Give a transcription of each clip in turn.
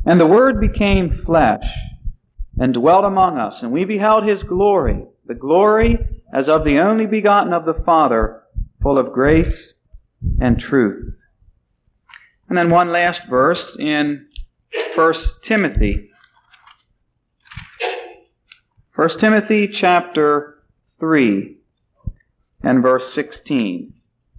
And the Word became flesh and dwelt among us, and we beheld His glory, the glory as of the only begotten of the Father, full of grace and truth. And then one last verse in 1 Timothy. 1 Timothy chapter 3 and verse 16.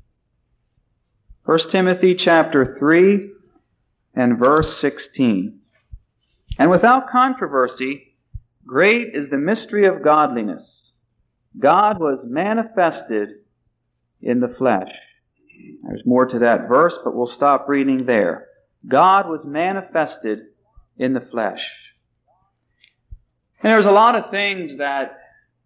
1 Timothy chapter 3 and verse 16. And without controversy, great is the mystery of godliness. God was manifested in the flesh. There's more to that verse, but we'll stop reading there. God was manifested in the flesh. And there's a lot of things that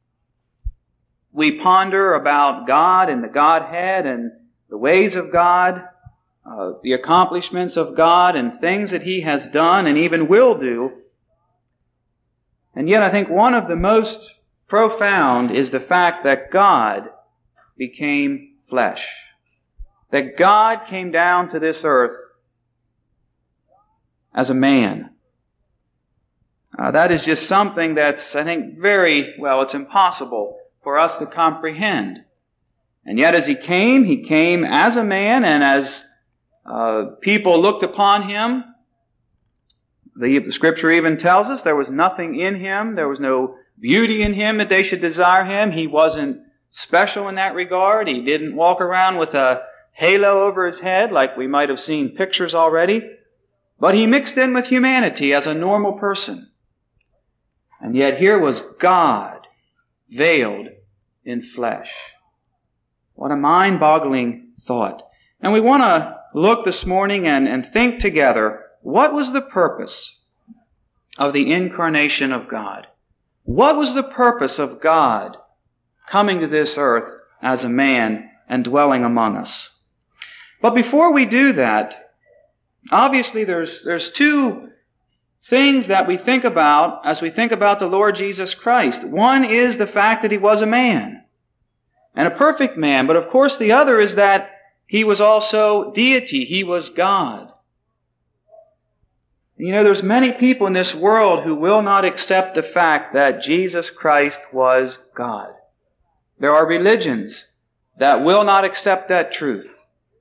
we ponder about God and the Godhead and the ways of God, the accomplishments of God and things that He has done and even will do. And yet I think one of the most profound is the fact that God became flesh. That God came down to this earth as a man. That is just something that's, I think, it's impossible for us to comprehend. And yet as He came as a man, and as people looked upon Him, the Scripture even tells us there was nothing in Him, there was no beauty in Him that they should desire Him. He wasn't special in that regard. He didn't walk around with a halo over His head like we might have seen pictures already. But He mixed in with humanity as a normal person. And yet here was God veiled in flesh. What a mind-boggling thought. And we want to look this morning and think together, what was the purpose of the incarnation of God? What was the purpose of God coming to this earth as a man and dwelling among us? But before we do that, obviously there's two things that we think about as we think about the Lord Jesus Christ. One is the fact that He was a man, and a perfect man. But of course the other is that He was also deity. He was God. You know, there's many people in this world who will not accept the fact that Jesus Christ was God. There are religions that will not accept that truth.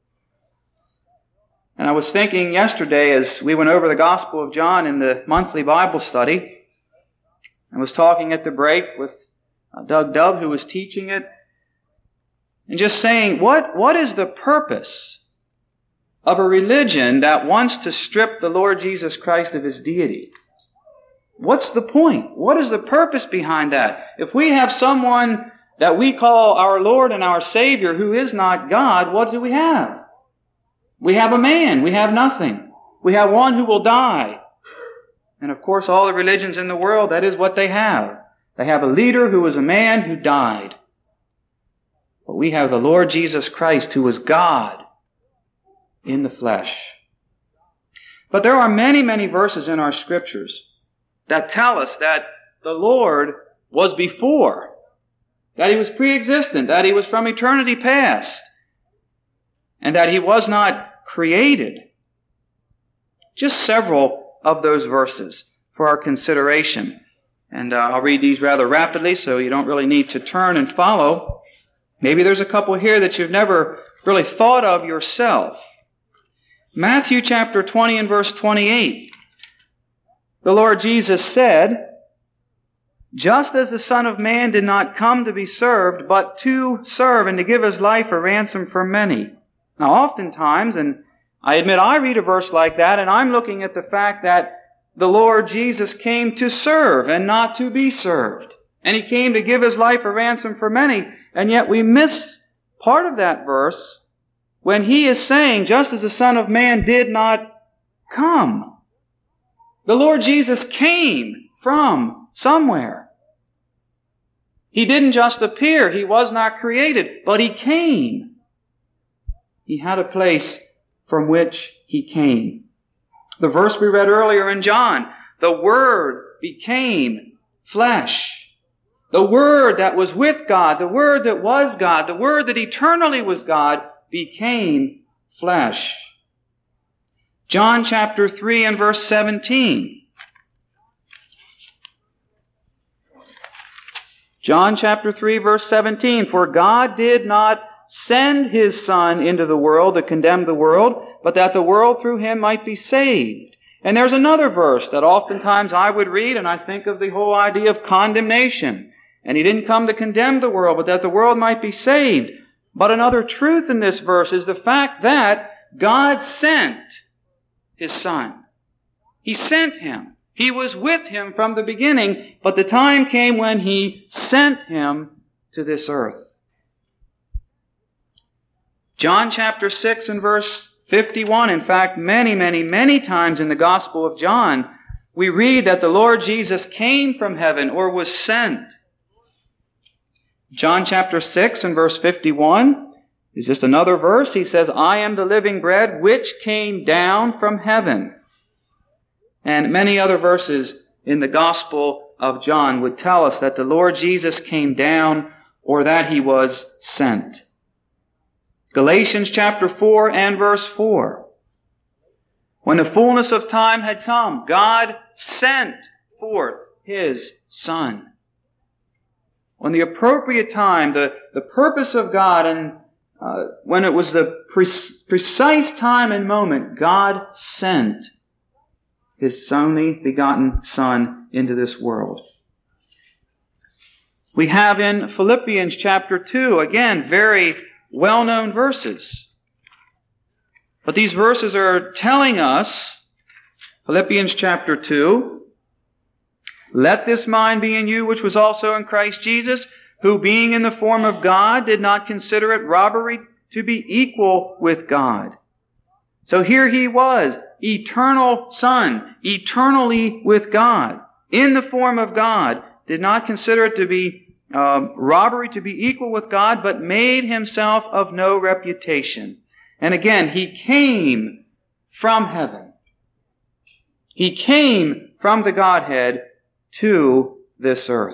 And I was thinking yesterday as we went over the Gospel of John in the monthly Bible study, I was talking at the break with Doug Dove, who was teaching it, and just saying, what is the purpose of a religion that wants to strip the Lord Jesus Christ of His deity? What's the point? What is the purpose behind that? If we have someone that we call our Lord and our Savior who is not God, what do we have? We have a man. We have nothing. We have one who will die. And of course, all the religions in the world, that is what they have. They have a leader who was a man who died. But we have the Lord Jesus Christ, who was God in the flesh. But there are many, many verses in our Scriptures that tell us that the Lord was before, that He was pre-existent, that He was from eternity past, and that He was not created. Just several of those verses for our consideration. And I'll read these rather rapidly, so you don't really need to turn and follow. Maybe there's a couple here that you've never really thought of yourself. Matthew chapter 20 and verse 28. The Lord Jesus said, "Just as the Son of Man did not come to be served, but to serve and to give His life a ransom for many." Now oftentimes, and I admit I read a verse like that, and I'm looking at the fact that the Lord Jesus came to serve and not to be served. And He came to give His life a ransom for many. And yet we miss part of that verse when He is saying, just as the Son of Man did not come. The Lord Jesus came from somewhere. He didn't just appear. He was not created, but He came. He had a place from which He came. The verse we read earlier in John, the Word became flesh. The Word that was with God, the Word that was God, the Word that eternally was God, became flesh. John chapter 3 and verse 17. John chapter 3 verse 17. For God did not send His Son into the world to condemn the world, but that the world through Him might be saved. And there's another verse that oftentimes I would read, and I think of the whole idea of condemnation. And He didn't come to condemn the world, but that the world might be saved. But another truth in this verse is the fact that God sent His Son. He sent Him. He was with Him from the beginning, but the time came when He sent Him to this earth. John chapter 6 and verse 51, in fact, many times in the Gospel of John, we read that the Lord Jesus came from heaven or was sent. John chapter 6 and verse 51 is just another verse. He says, I am the living bread which came down from heaven. And many other verses in the Gospel of John would tell us that the Lord Jesus came down or that He was sent. Galatians chapter 4 and verse 4. When the fullness of time had come, God sent forth His Son. When the appropriate time, the purpose of God, and when it was the precise time and moment, God sent His only begotten Son into this world. We have in Philippians chapter 2, again, very well-known verses. But these verses are telling us, Philippians chapter 2, let this mind be in you which was also in Christ Jesus, who being in the form of God did not consider it robbery to be equal with God. So here He was, eternal Son, eternally with God, in the form of God, did not consider it to be robbery to be equal with God, but made Himself of no reputation. And again, He came from heaven. He came from the Godhead to this earth.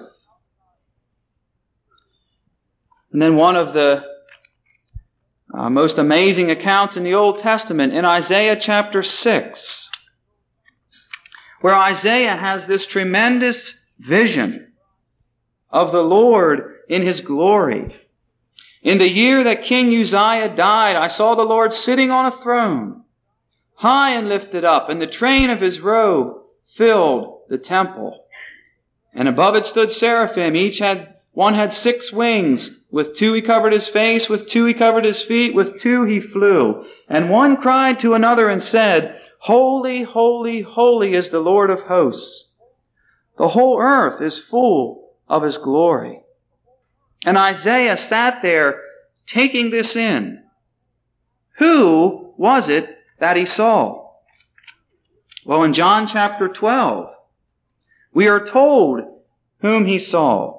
And then one of the most amazing accounts in the Old Testament, in Isaiah chapter 6, where Isaiah has this tremendous vision of the Lord in His glory. In the year that King Uzziah died, I saw the Lord sitting on a throne, high and lifted up, and the train of His robe filled the temple. And above it stood seraphim. One had 6 wings. With 2 He covered His face, with 2 He covered His feet, with 2 He flew. And one cried to another and said, Holy, holy, holy is the Lord of hosts. The whole earth is full of His glory. And Isaiah sat there taking this in. Who was it that he saw? Well, in John chapter 12, we are told whom he saw.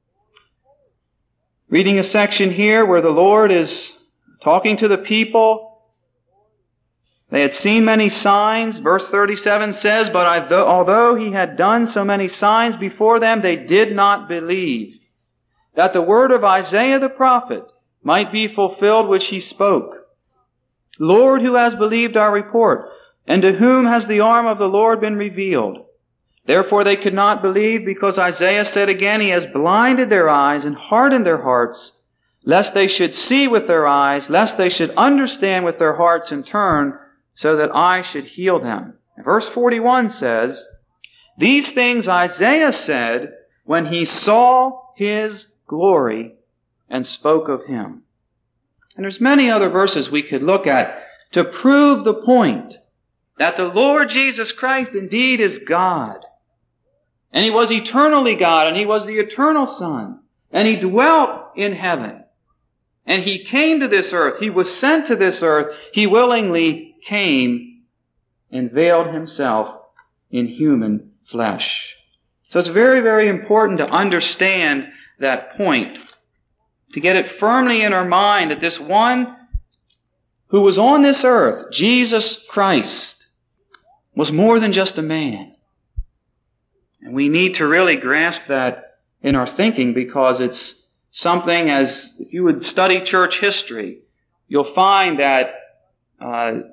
Reading a section here where the Lord is talking to the people. They had seen many signs. Verse 37 says, but although He had done so many signs before them, they did not believe, that the word of Isaiah the prophet might be fulfilled which he spoke. Lord, who has believed our report? And to whom has the arm of the Lord been revealed? Therefore they could not believe, because Isaiah said again, He has blinded their eyes and hardened their hearts, lest they should see with their eyes, lest they should understand with their hearts and turn, so that I should heal them. And verse 41 says, these things Isaiah said when he saw His glory and spoke of Him. And there's many other verses we could look at to prove the point that the Lord Jesus Christ indeed is God. And He was eternally God, and He was the eternal Son, and He dwelt in heaven. And He came to this earth. He was sent to this earth. He willingly came and veiled Himself in human flesh. So it's very, very important to understand that point, to get it firmly in our mind that this one who was on this earth, Jesus Christ, was more than just a man. And we need to really grasp that in our thinking, because it's something, as if you would study church history, you'll find that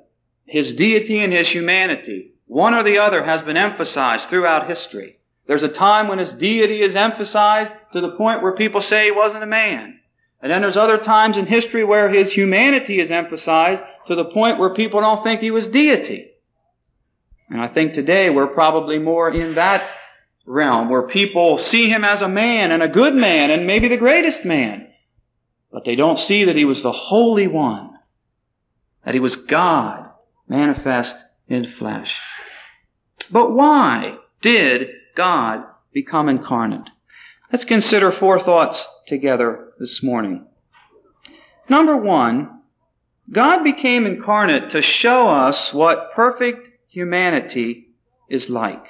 His deity and His humanity. One or the other has been emphasized throughout history. There's a time when His deity is emphasized to the point where people say He wasn't a man. And then there's other times in history where His humanity is emphasized to the point where people don't think He was deity. And I think today we're probably more in that realm where people see Him as a man and a good man and maybe the greatest man. But they don't see that He was the Holy One, that He was God manifest in flesh. But why did God become incarnate? Let's consider 4 thoughts together this morning. Number 1, God became incarnate to show us what perfect humanity is like.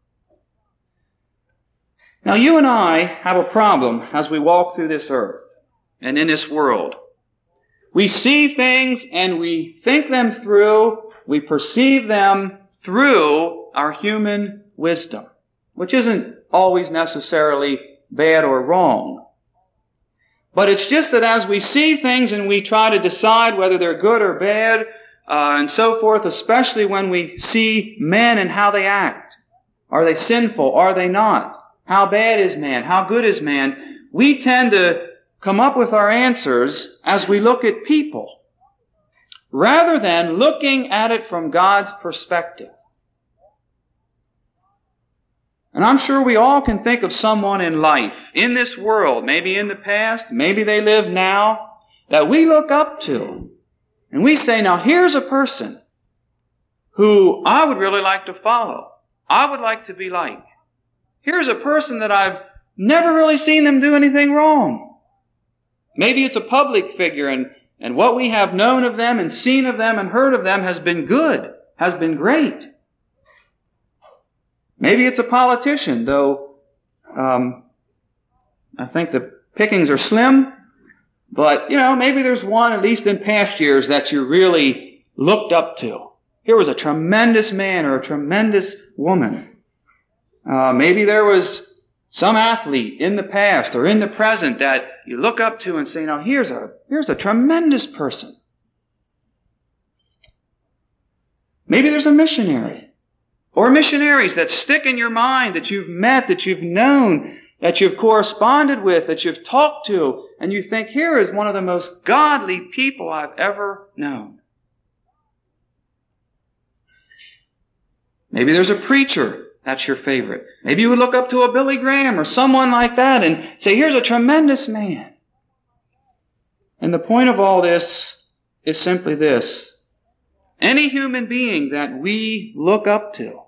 Now you and I have a problem as we walk through this earth and in this world. We see things and we think them through, we perceive them through our human wisdom, which isn't always necessarily bad or wrong. But it's just that as we see things and we try to decide whether they're good or bad, and so forth, especially when we see men and how they act. Are they sinful? Are they not? How bad is man? How good is man? We tend to come up with our answers as we look at people, rather than looking at it from God's perspective. And I'm sure we all can think of someone in life, in this world, maybe in the past, maybe they live now, that we look up to. And we say, now here's a person who I would really like to follow. I would like to be like. Here's a person that I've never really seen them do anything wrong. Maybe it's a public figure and what we have known of them and seen of them and heard of them has been good, has been great. Maybe it's a politician, though I think the pickings are slim. But, maybe there's one, at least in past years, that you really looked up to. Here was a tremendous man or a tremendous woman. Maybe there was some athlete in the past or in the present that you look up to and say, now here's a tremendous person. Maybe there's a missionary or missionaries that stick in your mind that you've met, that you've known, that you've corresponded with, that you've talked to, and you think, here is one of the most godly people I've ever known. Maybe there's a preacher that's your favorite. Maybe you would look up to a Billy Graham or someone like that and say, here's a tremendous man. And the point of all this is simply this. Any human being that we look up to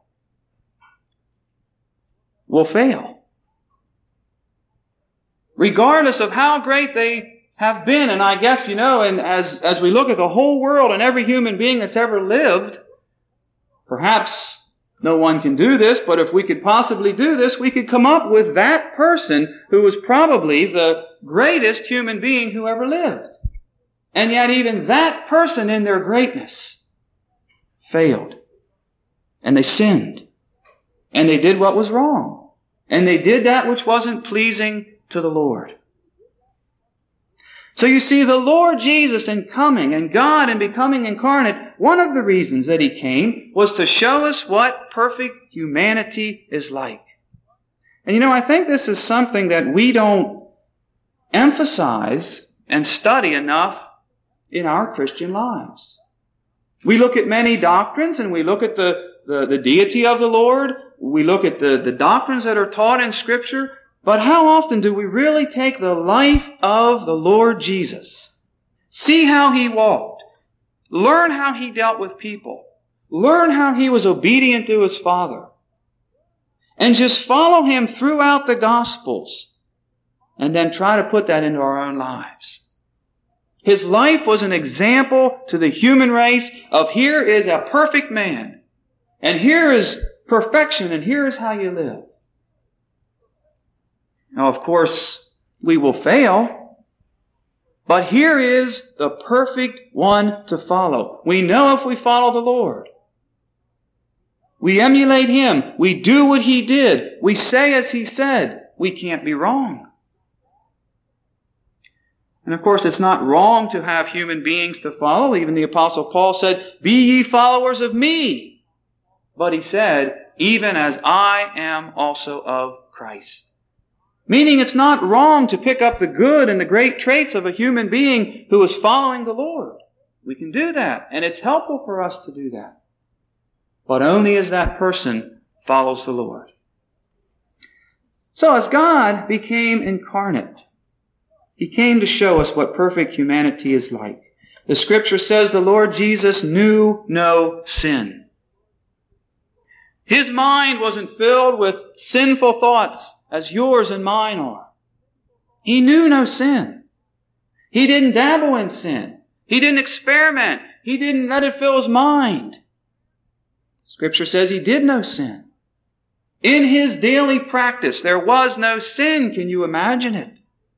will fail. Regardless of how great they have been. And I guess, and as we look at the whole world and every human being that's ever lived, perhaps no one can do this, but if we could possibly do this, we could come up with that person who was probably the greatest human being who ever lived. And yet even that person in their greatness failed. And they sinned. And they did what was wrong. And they did that which wasn't pleasing to the Lord. So you see, the Lord Jesus in coming and God in becoming incarnate, one of the reasons that He came was to show us what perfect humanity is like. And I think this is something that we don't emphasize and study enough in our Christian lives. We look at many doctrines and we look at the deity of the Lord. We look at the doctrines that are taught in Scripture. But how often do we really take the life of the Lord Jesus, see how He walked, learn how He dealt with people, learn how He was obedient to His Father, and just follow Him throughout the Gospels, and then try to put that into our own lives? His life was an example to the human race of here is a perfect man, and here is perfection, and here is how you live. Now, of course, we will fail, but here is the perfect one to follow. We know if we follow the Lord. We emulate Him. We do what He did. We say as He said. We can't be wrong. And of course, it's not wrong to have human beings to follow. Even the Apostle Paul said, "Be ye followers of me." But he said, "Even as I am also of Christ." Meaning it's not wrong to pick up the good and the great traits of a human being who is following the Lord. We can do that, and it's helpful for us to do that. But only as that person follows the Lord. So as God became incarnate, He came to show us what perfect humanity is like. The Scripture says the Lord Jesus knew no sin. His mind wasn't filled with sinful thoughts as yours and mine are. He knew no sin. He didn't dabble in sin. He didn't experiment. He didn't let it fill His mind. Scripture says He did no sin. In His daily practice, there was no sin. Can you imagine it?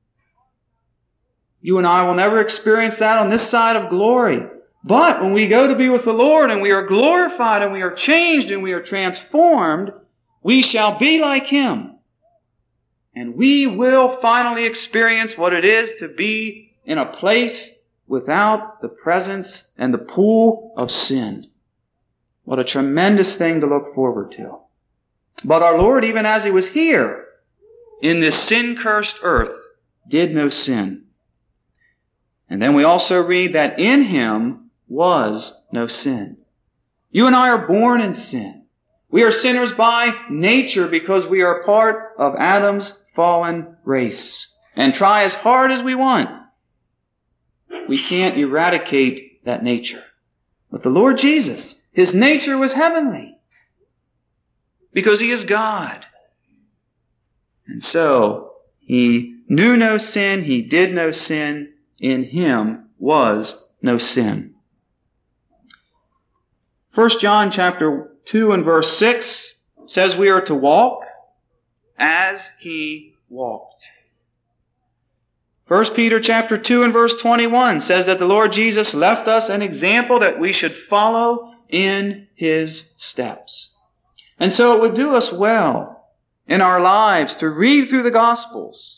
You and I will never experience that on this side of glory. But when we go to be with the Lord and we are glorified and we are changed and we are transformed, we shall be like Him. And we will finally experience what it is to be in a place without the presence and the pool of sin. What a tremendous thing to look forward to. But our Lord, even as He was here in this sin-cursed earth, did no sin. And then we also read that in Him was no sin. You and I are born in sin. We are sinners by nature because we are part of Adam's fallen race. And try as hard as we want, we can't eradicate that nature. But the Lord Jesus, His nature was heavenly because He is God. And so He knew no sin. He did no sin. In Him was no sin. 1 John chapter 2 and verse 6 says we are to walk as He walked. 1 Peter chapter 2 and verse 21 says that the Lord Jesus left us an example that we should follow in His steps. And so it would do us well in our lives to read through the Gospels.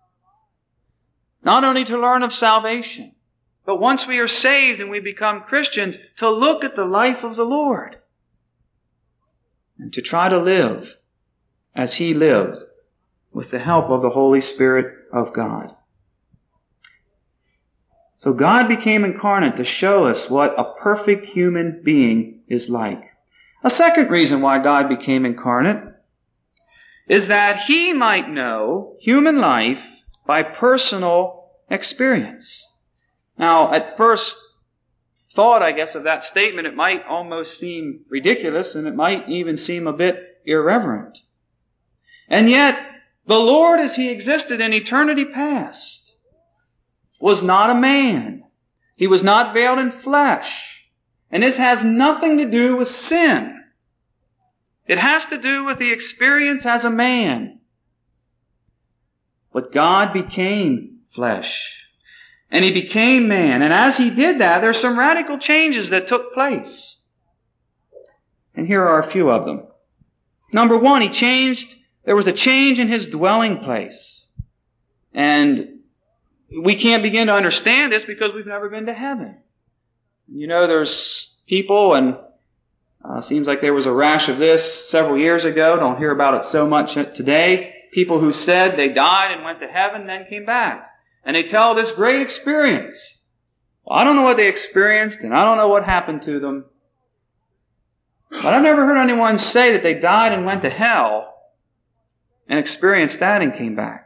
Not only to learn of salvation, but once we are saved and we become Christians, to look at the life of the Lord and to try to live as He lived with the help of the Holy Spirit of God. So God became incarnate to show us what a perfect human being is like. A second reason why God became incarnate is that He might know human life by personal experience. Now, at first thought, I guess, of that statement, it might almost seem ridiculous and it might even seem a bit irreverent. And yet, the Lord, as He existed in eternity past, was not a man. He was not veiled in flesh. And this has nothing to do with sin. It has to do with the experience as a man. But God became flesh. And He became man. And as He did that, there's some radical changes that took place. And here are a few of them. Number one, there was a change in His dwelling place. And we can't begin to understand this because we've never been to heaven. You know, there's people, and seems like there was a rash of this several years ago. Don't hear about it so much today. People who said they died and went to heaven and then came back. And they tell this great experience. Well, I don't know what they experienced, and I don't know what happened to them. But I've never heard anyone say that they died and went to hell and experienced that and came back.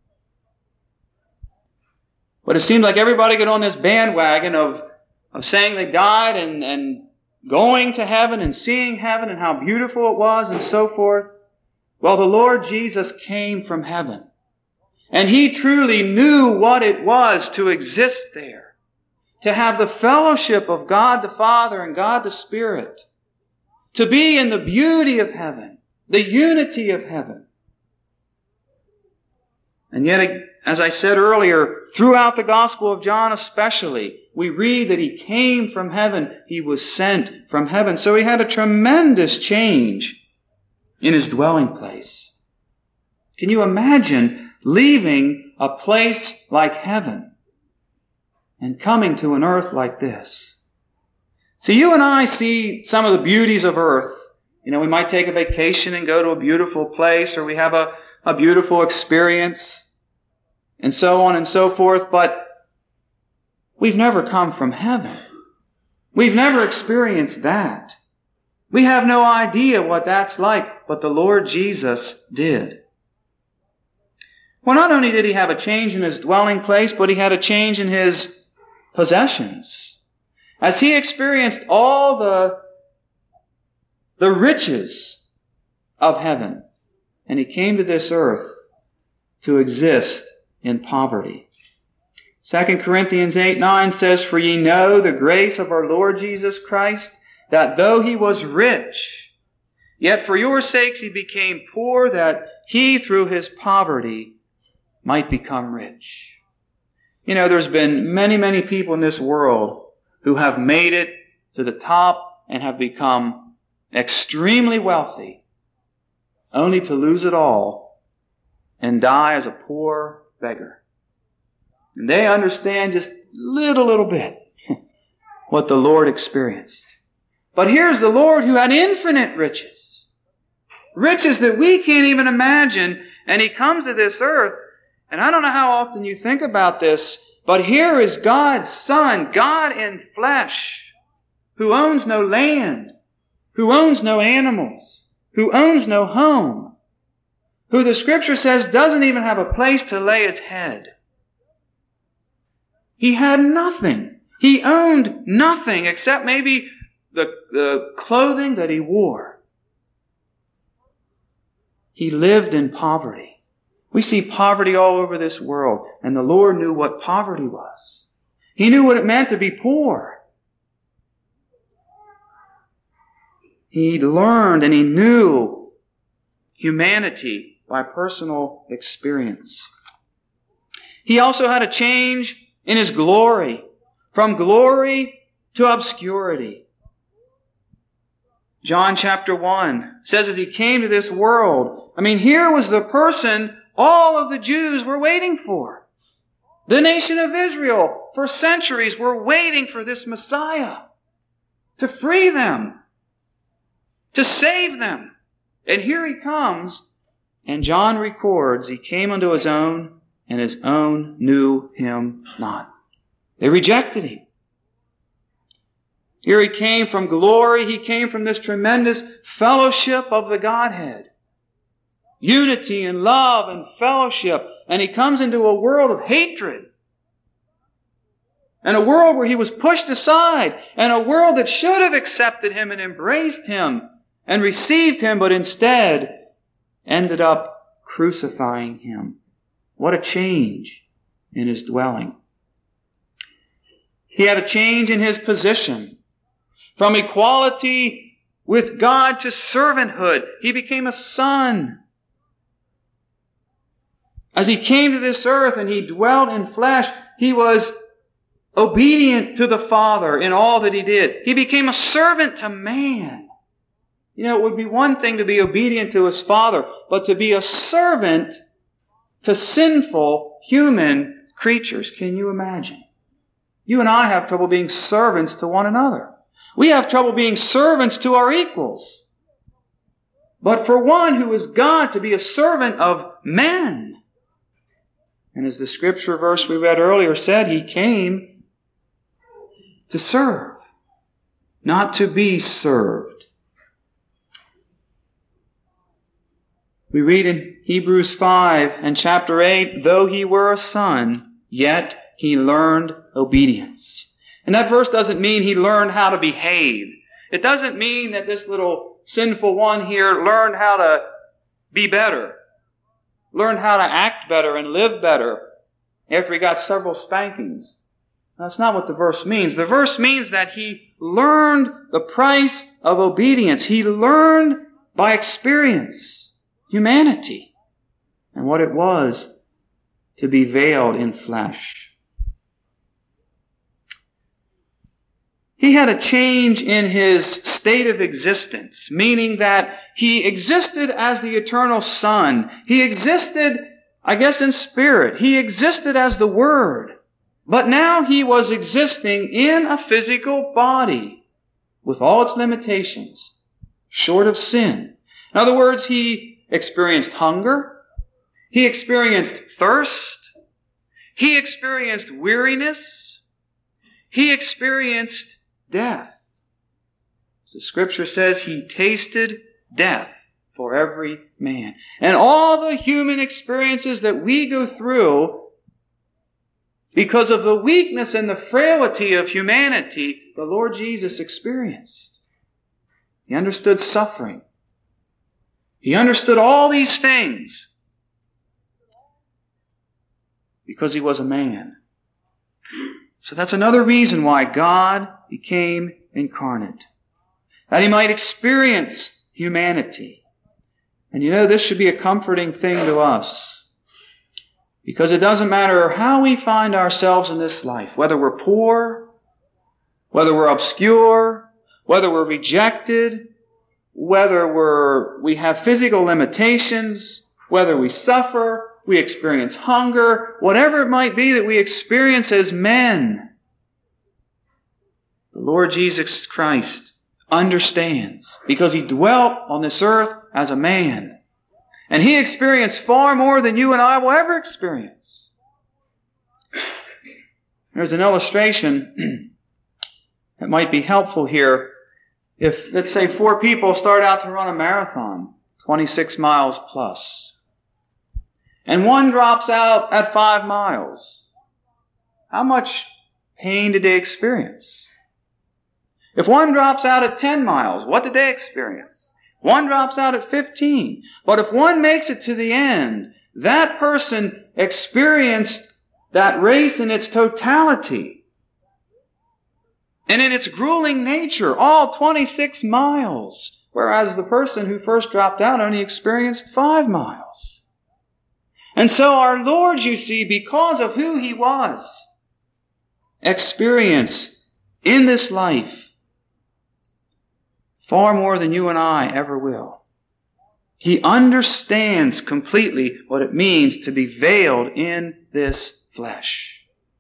But it seems like everybody got on this bandwagon of saying they died and going to heaven and seeing heaven and how beautiful it was and so forth. Well, the Lord Jesus came from heaven. And He truly knew what it was to exist there. To have the fellowship of God the Father and God the Spirit. To be in the beauty of heaven. The unity of heaven. And yet, as I said earlier, throughout the Gospel of John especially, we read that He came from heaven. He was sent from heaven. So He had a tremendous change in His dwelling place. Can you imagine leaving a place like heaven and coming to an earth like this. So you and I see some of the beauties of earth. You know, we might take a vacation and go to a beautiful place, or we have a beautiful experience, and so on and so forth, but we've never come from heaven. We've never experienced that. We have no idea what that's like, but the Lord Jesus did. Well, not only did He have a change in His dwelling place, but He had a change in His possessions. As He experienced all the riches of heaven, and He came to this earth to exist in poverty. 2 Corinthians 8:9 says, "For ye know the grace of our Lord Jesus Christ, that though He was rich, yet for your sakes He became poor, that He through His poverty might become rich." You know, there's been many, many people in this world who have made it to the top and have become extremely wealthy, only to lose it all and die as a poor beggar. And they understand just little bit what the Lord experienced. But here's the Lord who had infinite riches. Riches that we can't even imagine. And He comes to this earth. And I don't know how often you think about this, but here is God's Son, God in flesh, who owns no land, who owns no animals, who owns no home, who the Scripture says doesn't even have a place to lay His head. He had nothing. He owned nothing except maybe the clothing that He wore. He lived in poverty. We see poverty all over this world, and the Lord knew what poverty was. He knew what it meant to be poor. He learned and He knew humanity by personal experience. He also had a change in His glory, from glory to obscurity. John chapter 1 says as He came to this world, here was the person all of the Jews were waiting for. The nation of Israel, for centuries, were waiting for this Messiah to free them, to save them. And here He comes, and John records, He came unto His own, and His own knew Him not. They rejected Him. Here He came from glory. He came from this tremendous fellowship of the Godhead. Unity and love and fellowship. And He comes into a world of hatred. And a world where He was pushed aside. And a world that should have accepted Him and embraced Him and received Him, but instead ended up crucifying Him. What a change in His dwelling. He had a change in His position. From equality with God to servanthood. He became a son. As He came to this earth and He dwelt in flesh, He was obedient to the Father in all that He did. He became a servant to man. You know, it would be one thing to be obedient to His Father, but to be a servant to sinful human creatures. Can you imagine? You and I have trouble being servants to one another. We have trouble being servants to our equals. But for one who is God to be a servant of men. And as the Scripture verse we read earlier said, He came to serve, not to be served. We read in Hebrews 5 and chapter 8, though He were a son, yet He learned obedience. And that verse doesn't mean He learned how to behave. It doesn't mean that this little sinful one here learned how to be better, learned how to act better and live better after he got several spankings. That's not what the verse means. The verse means that he learned the price of obedience. He learned by experience humanity and what it was to be veiled in flesh. He had a change in His state of existence, meaning that He existed as the eternal Son. He existed, I guess, in spirit. He existed as the Word. But now he was existing in a physical body with all its limitations, short of sin. In other words, he experienced hunger. He experienced thirst. He experienced weariness. He experienced death. The Scripture says he tasted death for every man. And all the human experiences that we go through, because of the weakness and the frailty of humanity, the Lord Jesus experienced. He understood suffering. He understood all these things because he was a man. So that's another reason why God became incarnate, that he might experience humanity. And you know, this should be a comforting thing to us, because it doesn't matter how we find ourselves in this life, whether we're poor, whether we're obscure, whether we're rejected, whether we have physical limitations, whether we suffer, we experience hunger, whatever it might be that we experience as men, the Lord Jesus Christ understands, because he dwelt on this earth as a man. And he experienced far more than you and I will ever experience. There's an illustration that might be helpful here. If, let's say, 4 people start out to run a marathon, 26 miles plus, and one drops out at 5 miles, how much pain did they experience? If one drops out at 10 miles, what did they experience? One drops out at 15. But if one makes it to the end, that person experienced that race in its totality and in its grueling nature, all 26 miles, whereas the person who first dropped out only experienced 5 miles. And so our Lord, you see, because of who he was, experienced in this life far more than you and I ever will. He understands completely what it means to be veiled in this flesh.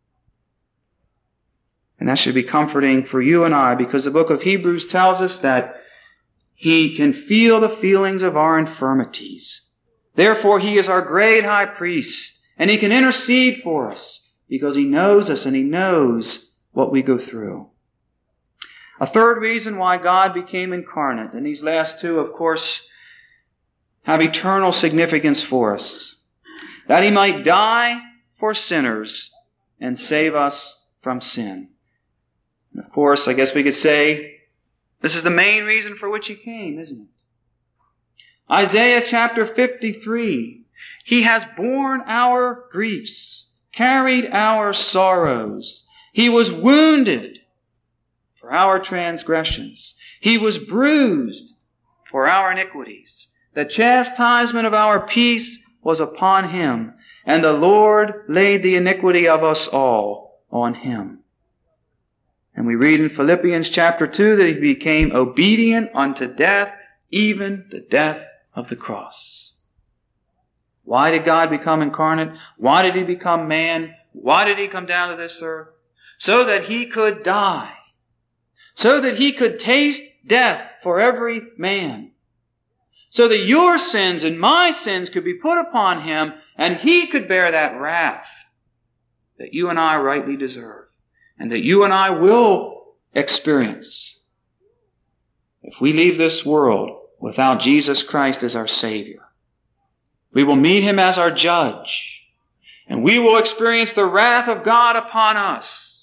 And that should be comforting for you and I, because the book of Hebrews tells us that he can feel the feelings of our infirmities. Therefore, he is our great high priest, and he can intercede for us because he knows us and he knows what we go through. A third reason why God became incarnate, and these last two, of course, have eternal significance for us, that he might die for sinners and save us from sin. And of course, I guess we could say this is the main reason for which he came, isn't it? Isaiah chapter 53, he has borne our griefs, carried our sorrows. He was wounded for our transgressions. He was bruised for our iniquities. The chastisement of our peace was upon him, and the Lord laid the iniquity of us all on him. And we read in Philippians chapter 2 that he became obedient unto death, even the death of the cross. Why did God become incarnate? Why did he become man? Why did he come down to this earth? So that he could die. So that he could taste death for every man. So that your sins and my sins could be put upon him, and he could bear that wrath that you and I rightly deserve, and that you and I will experience if we leave this world without Jesus Christ as our Savior. We will meet him as our judge, and we will experience the wrath of God upon us.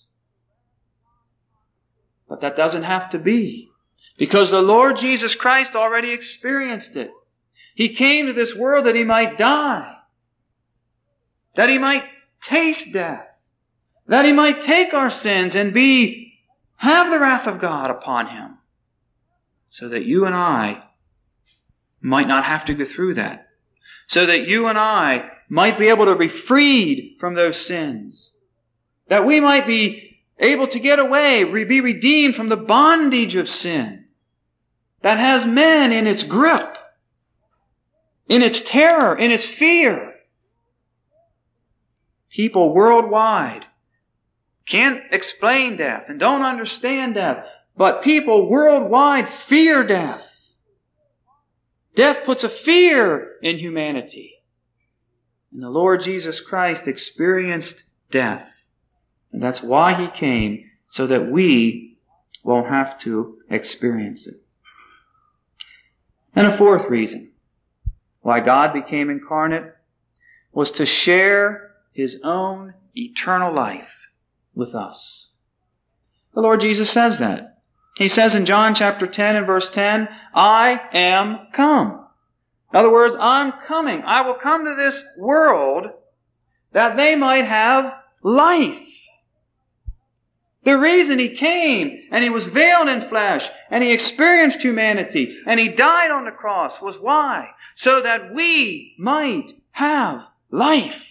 But that doesn't have to be, because the Lord Jesus Christ already experienced it. He came to this world that he might die, that he might taste death, that he might take our sins and have the wrath of God upon him, so that you and I might not have to go through that, so that you and I might be able to be freed from those sins, that we might be able to get away, be redeemed from the bondage of sin that has men in its grip, in its terror, in its fear. People worldwide can't explain death and don't understand death. But people worldwide fear death. Death puts a fear in humanity. And the Lord Jesus Christ experienced death. And that's why He came, so that we won't have to experience it. And a fourth reason why God became incarnate was to share His own eternal life with us. The Lord Jesus says that. He says in John chapter 10 and verse 10, I am come. In other words, I'm coming. I will come to this world that they might have life. The reason He came and He was veiled in flesh and He experienced humanity and He died on the cross was why? So that we might have life.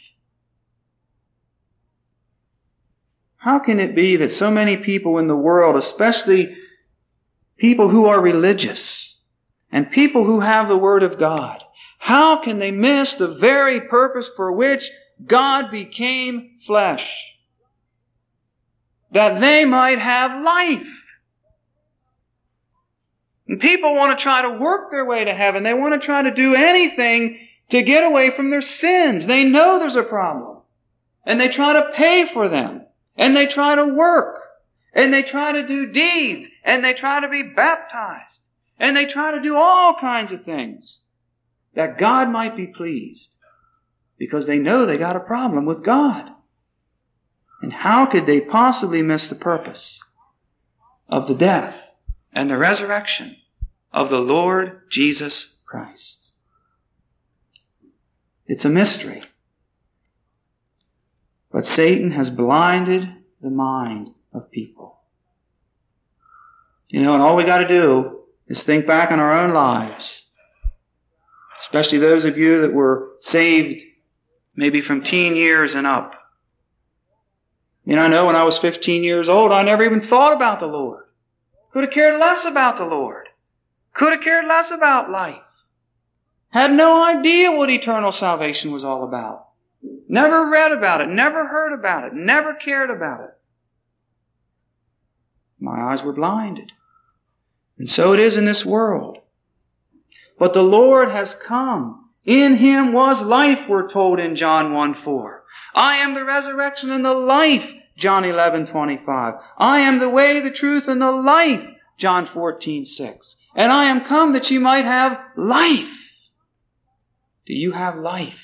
How can it be that so many people in the world, especially people who are religious and people who have the Word of God, how can they miss the very purpose for which God became flesh? That they might have life. And people want to try to work their way to heaven. They want to try to do anything to get away from their sins. They know there's a problem. And they try to pay for them. And they try to work. And they try to do deeds. And they try to be baptized. And they try to do all kinds of things that God might be pleased. Because they know they got a problem with God. And how could they possibly miss the purpose of the death and the resurrection of the Lord Jesus Christ? It's a mystery. But Satan has blinded the mind of people. And all we got to do is think back on our own lives. Especially those of you that were saved maybe from teen years and up. I know when I was 15 years old, I never even thought about the Lord. Could have cared less about the Lord. Could have cared less about life. Had no idea what eternal salvation was all about. Never read about it, never heard about it, never cared about it. My eyes were blinded. And so it is in this world. But the Lord has come. In Him was life, we're told in John 1:4. I am the resurrection and the life, John 11:25. I am the way, the truth, and the life, John 14:6. And I am come that you might have life. Do you have life?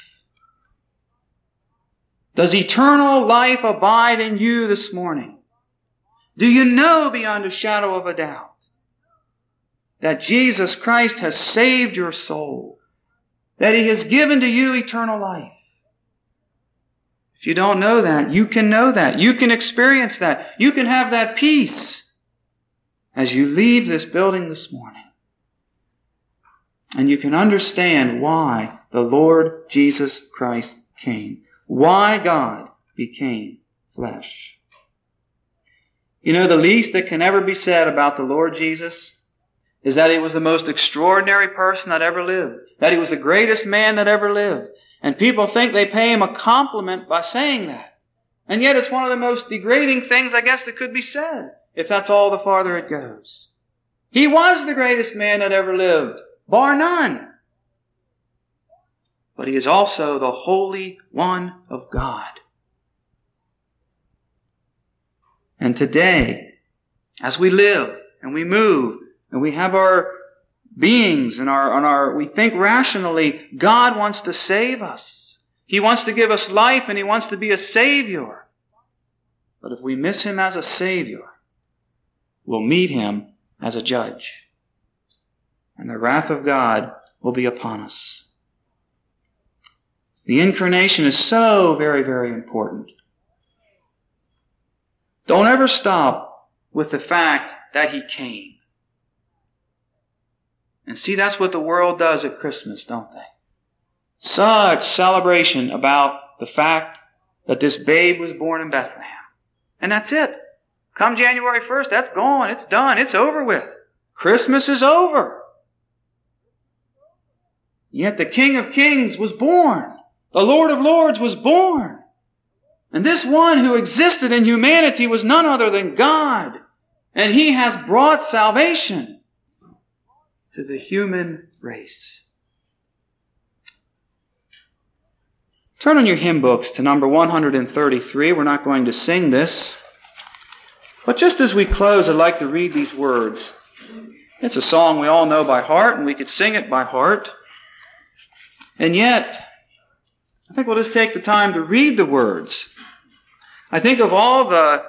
Does eternal life abide in you this morning? Do you know beyond a shadow of a doubt that Jesus Christ has saved your soul? That He has given to you eternal life? If you don't know that, you can know that. You can experience that. You can have that peace as you leave this building this morning. And you can understand why the Lord Jesus Christ came. Why God became flesh. The least that can ever be said about the Lord Jesus is that He was the most extraordinary person that ever lived. That He was the greatest man that ever lived. And people think they pay Him a compliment by saying that. And yet it's one of the most degrading things, I guess, that could be said, if that's all the farther it goes. He was the greatest man that ever lived, bar none. But He is also the Holy One of God. And today, as we live and we move and we have our beings and we think rationally, God wants to save us. He wants to give us life and He wants to be a Savior. But if we miss Him as a Savior, we'll meet Him as a judge. And the wrath of God will be upon us. The incarnation is so very, very important. Don't ever stop with the fact that He came. And see, that's what the world does at Christmas, don't they? Such celebration about the fact that this babe was born in Bethlehem. And that's it. Come January 1st, that's gone. It's done. It's over with. Christmas is over. Yet the King of Kings was born. The Lord of Lords was born. And this one who existed in humanity was none other than God. And He has brought salvation to the human race. Turn on your hymn books to number 133. We're not going to sing this. But just as we close, I'd like to read these words. It's a song we all know by heart, and we could sing it by heart. And yet, I think we'll just take the time to read the words. I think of all the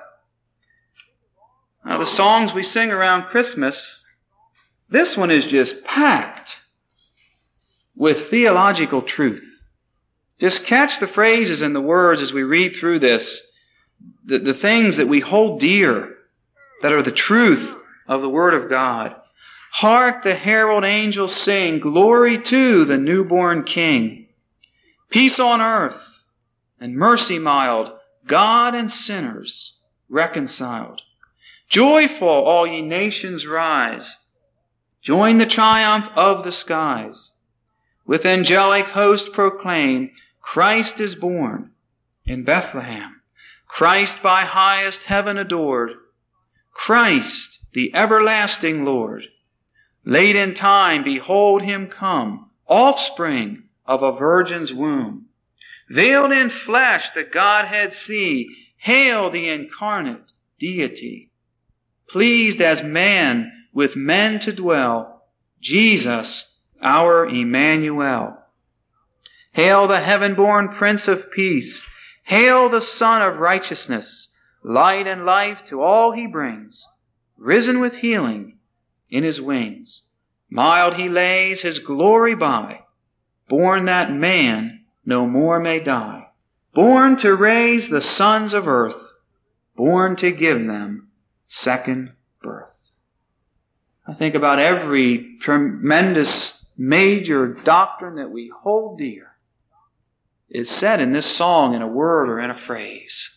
songs we sing around Christmas, this one is just packed with theological truth. Just catch the phrases and the words as we read through this, the things that we hold dear, that are the truth of the Word of God. Hark the herald angels sing, glory to the newborn King. Peace on earth and mercy mild, God and sinners reconciled. Joyful all ye nations rise, join the triumph of the skies. With angelic host proclaim, Christ is born in Bethlehem. Christ by highest heaven adored. Christ, the everlasting Lord. Late in time, behold Him come, offspring of a virgin's womb. Veiled in flesh, the Godhead see. Hail the incarnate deity. Pleased as man with men to dwell, Jesus, our Emmanuel. Hail the heaven-born Prince of Peace. Hail the Son of Righteousness. Light and life to all He brings. Risen with healing in His wings. Mild He lays His glory by. Born that man no more may die. Born to raise the sons of earth. Born to give them second birth. I think about every tremendous major doctrine that we hold dear is said in this song in a word or in a phrase.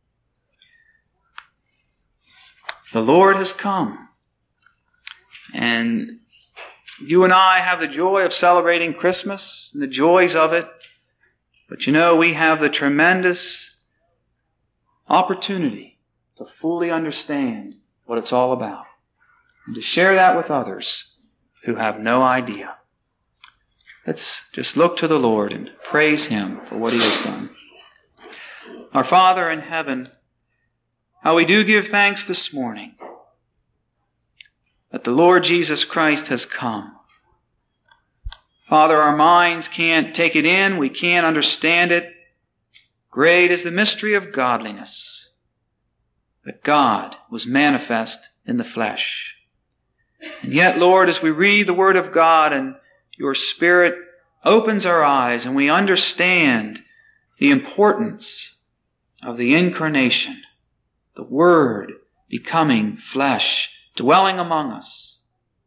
The Lord has come. And you and I have the joy of celebrating Christmas and the joys of it. But you know, we have the tremendous opportunity to fully understand what it's all about and to share that with others who have no idea. Let's just look to the Lord and praise Him for what He has done. Our Father in heaven, how we do give thanks this morning that the Lord Jesus Christ has come. Father, our minds can't take it in. We can't understand it. Great is the mystery of godliness, that God was manifest in the flesh. And yet, Lord, as we read the Word of God and Your Spirit opens our eyes and we understand the importance of the incarnation, the Word becoming flesh, dwelling among us.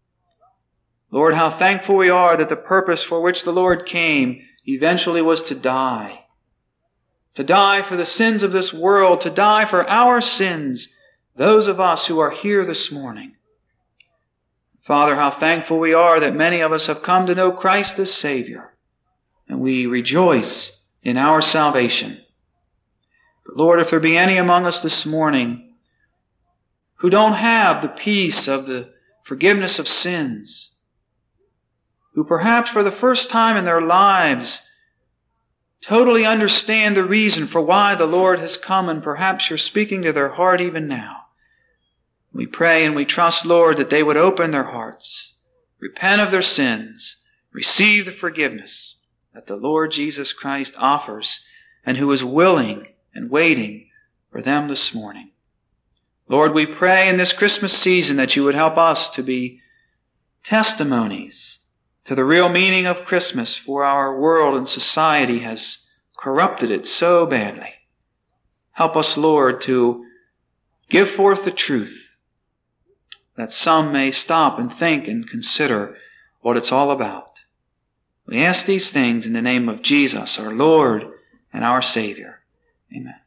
Lord, how thankful we are that the purpose for which the Lord came eventually was to die. To die for the sins of this world, to die for our sins, those of us who are here this morning. Father, how thankful we are that many of us have come to know Christ as Savior, and we rejoice in our salvation. But Lord, if there be any among us this morning who don't have the peace of the forgiveness of sins, who perhaps for the first time in their lives totally understand the reason for why the Lord has come, and perhaps You're speaking to their heart even now, we pray and we trust, Lord, that they would open their hearts, repent of their sins, receive the forgiveness that the Lord Jesus Christ offers and who is willing and waiting for them this morning. Lord, we pray in this Christmas season that You would help us to be testimonies to the real meaning of Christmas, for our world and society has corrupted it so badly. Help us, Lord, to give forth the truth, that some may stop and think and consider what it's all about. We ask these things in the name of Jesus, our Lord and our Savior. Amen.